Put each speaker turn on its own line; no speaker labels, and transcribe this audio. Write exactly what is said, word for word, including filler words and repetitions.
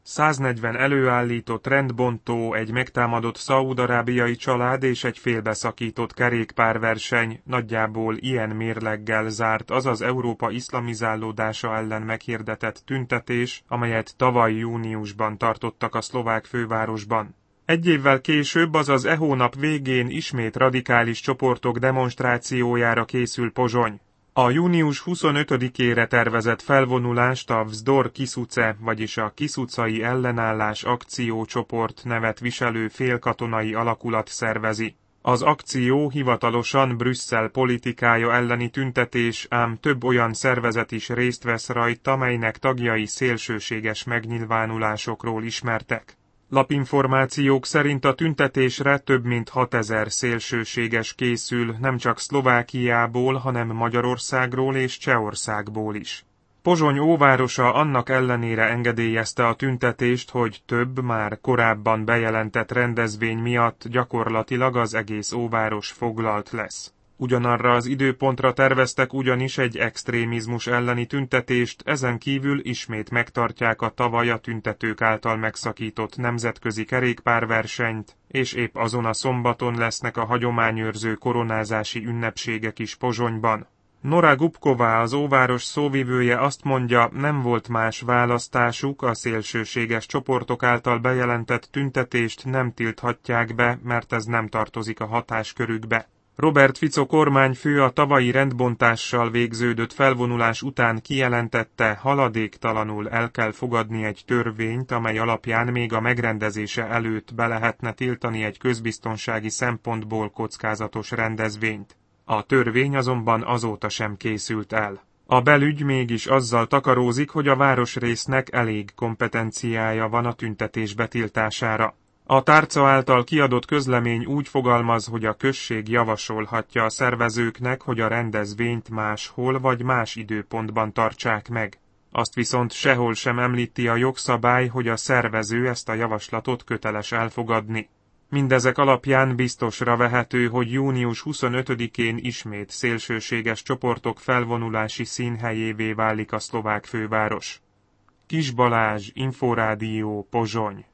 száznegyven előállított rendbontó, egy megtámadott szaúd-arábiai család és egy félbeszakított kerékpárverseny nagyjából ilyen mérleggel zárt az az Európa iszlamizálódása ellen meghirdetett tüntetés, amelyet tavaly júniusban tartottak a szlovák fővárosban. Egy évvel később, azaz e hónap végén ismét radikális csoportok demonstrációjára készül Pozsony. A június huszonötödikére tervezett felvonulást a Vzdor Kisuce, vagyis a Kisucai Ellenállás Akciócsoport nevet viselő félkatonai alakulat szervezi. Az akció hivatalosan Brüsszel politikája elleni tüntetés, ám több olyan szervezet is részt vesz rajta, melynek tagjai szélsőséges megnyilvánulásokról ismertek. Lapinformációk szerint a tüntetésre több mint hatezer szélsőséges készül, nem csak Szlovákiából, hanem Magyarországról és Csehországból is. Pozsony óvárosa annak ellenére engedélyezte a tüntetést, hogy több már korábban bejelentett rendezvény miatt gyakorlatilag az egész óváros foglalt lesz. Ugyanarra az időpontra terveztek ugyanis egy extrémizmus elleni tüntetést, ezen kívül ismét megtartják a tavaly a tüntetők által megszakított nemzetközi kerékpárversenyt, és épp azon a szombaton lesznek a hagyományőrző koronázási ünnepségek is Pozsonyban. Nora Gubková, az óváros szóvivője azt mondja, nem volt más választásuk, a szélsőséges csoportok által bejelentett tüntetést nem tilthatják be, mert ez nem tartozik a hatáskörükbe. Robert Fico kormányfő a tavalyi rendbontással végződött felvonulás után kijelentette, haladéktalanul el kell fogadni egy törvényt, amely alapján még a megrendezése előtt be lehetne tiltani egy közbiztonsági szempontból kockázatos rendezvényt. A törvény azonban azóta sem készült el. A belügy mégis azzal takarózik, hogy a városrésznek elég kompetenciája van a tüntetés betiltására. A tárca által kiadott közlemény úgy fogalmaz, hogy a község javasolhatja a szervezőknek, hogy a rendezvényt máshol vagy más időpontban tartsák meg. Azt viszont sehol sem említi a jogszabály, hogy a szervező ezt a javaslatot köteles elfogadni. Mindezek alapján biztosra vehető, hogy június huszonötödikén ismét szélsőséges csoportok felvonulási színhelyévé válik a szlovák főváros. Kis Balázs, Inforádió, Pozsony.